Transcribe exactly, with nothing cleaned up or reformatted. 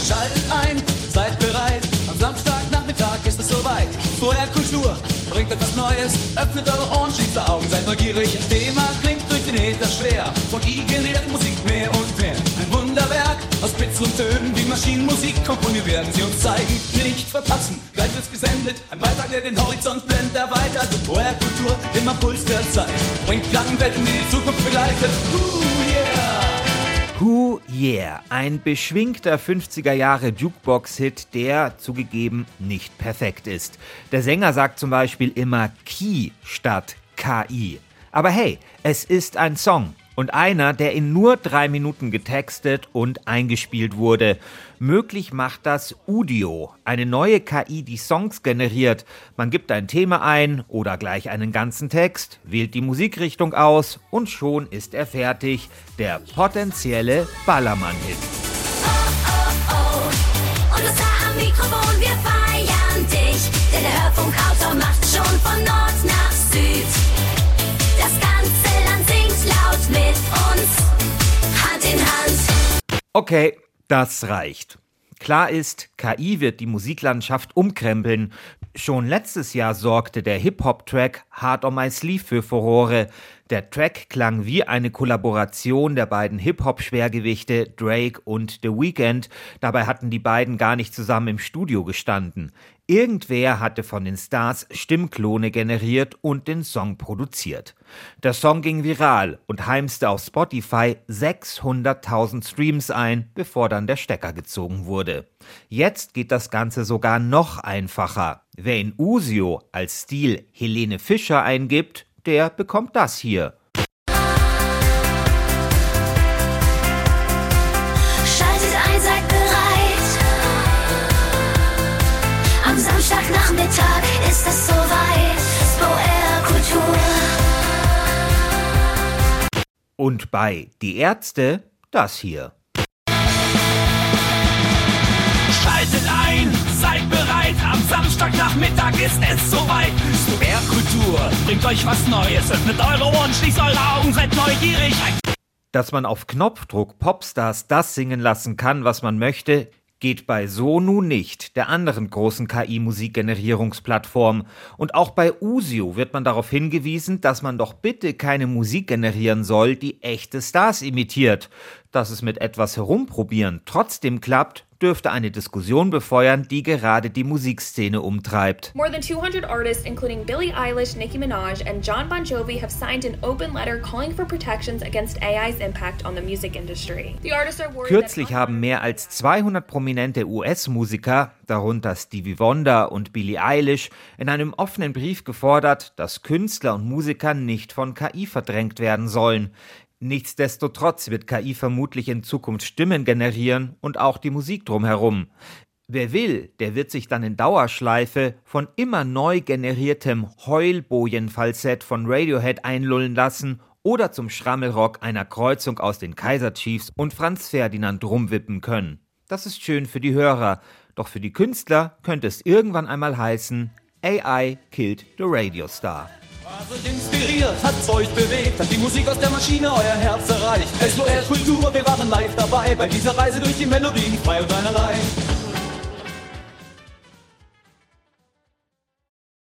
Schaltet ein, seid bereit, am Samstagnachmittag ist es soweit. Vorher Kultur, bringt etwas Neues, öffnet eure Ohren, schließt eure Augen, seid neugierig. Das Thema klingt durch den Äther schwer, von I generiert Musik mehr und mehr. Ein Wunderwerk aus Bits und Tönen, wie Maschinenmusik komponiert werden sie uns zeigen. Nicht verpassen, gleich wird's gesendet, ein Beitrag, der den Horizont blendet, erweitert. Vorher Kultur, immer Puls der Zeit, bringt Klangwelten, die die Zukunft begleitet. Uh, yeah! Who Yeah, ein beschwingter fünfziger-Jahre-Jukebox-Hit, der zugegeben nicht perfekt ist. Der Sänger sagt zum Beispiel immer Key statt K I. Aber hey, es ist ein Song. Und einer, der in nur drei Minuten getextet und eingespielt wurde. Möglich macht das Udio, eine neue K I, die Songs generiert. Man gibt ein Thema ein oder gleich einen ganzen Text, wählt die Musikrichtung aus und schon ist er fertig. Der potenzielle Ballermann-Hit. Oh, oh, oh. Und das da am Mikrofon, wir feiern dich. Denn der Hörfunkautor macht schon von Nord nach Süd. Das ganze Land singt laut mit uns, Hand in Hand. Okay, das reicht. Klar ist, K I wird die Musiklandschaft umkrempeln. Schon letztes Jahr sorgte der Hip-Hop-Track Heart on My Sleeve für Furore. Der Track klang wie eine Kollaboration der beiden Hip-Hop-Schwergewichte Drake und The Weeknd. Dabei hatten die beiden gar nicht zusammen im Studio gestanden. Irgendwer hatte von den Stars Stimmklone generiert und den Song produziert. Der Song ging viral und heimste auf Spotify sechshunderttausend Streams ein, bevor dann der Stecker gezogen wurde. Jetzt geht das Ganze sogar noch einfacher. Wer in Udio als Stil Helene Fischer eingibt, der bekommt das hier. Schaltet ein, seid bereit. Am Samstagnachmittag ist es soweit. SpoR Kultur. Und bei Die Ärzte das hier. Schaltet ein, seid bereit, am Samstagnachmittag ist es soweit. SpoR Kultur bringt euch was Neues, öffnet eure Ohren, schließt eure Augen, seid neugierig. Dass man auf Knopfdruck Popstars das singen lassen kann, was man möchte, geht bei Sonu nicht, der anderen großen K I-Musikgenerierungsplattform. Und auch bei Udio wird man darauf hingewiesen, dass man doch bitte keine Musik generieren soll, die echte Stars imitiert. Dass es mit etwas Herumprobieren trotzdem klappt, dürfte eine Diskussion befeuern, die gerade die Musikszene umtreibt. More than two hundred artists, including Billie Eilish, Nicki Minaj, and Jon Bon Jovi, have signed an open letter calling for protections against A I's impact on the music industry. The artists are worried Kürzlich that haben mehr als zweihundert prominente U S-Musiker, darunter Stevie Wonder und Billie Eilish, in einem offenen Brief gefordert, dass Künstler und Musiker nicht von K I verdrängt werden sollen. Nichtsdestotrotz wird K I vermutlich in Zukunft Stimmen generieren und auch die Musik drumherum. Wer will, der wird sich dann in Dauerschleife von immer neu generiertem Heulbojen-Falsett von Radiohead einlullen lassen oder zum Schrammelrock einer Kreuzung aus den Kaiser Chiefs und Franz Ferdinand rumwippen können. Das ist schön für die Hörer, doch für die Künstler könnte es irgendwann einmal heißen, A I killed the Radio Star. Was euch inspiriert, hat's euch bewegt, hat die Musik aus der Maschine euer Herz erreicht. SpoR Kultur, wir waren live dabei, bei dieser Reise durch die Melodien, frei und allein.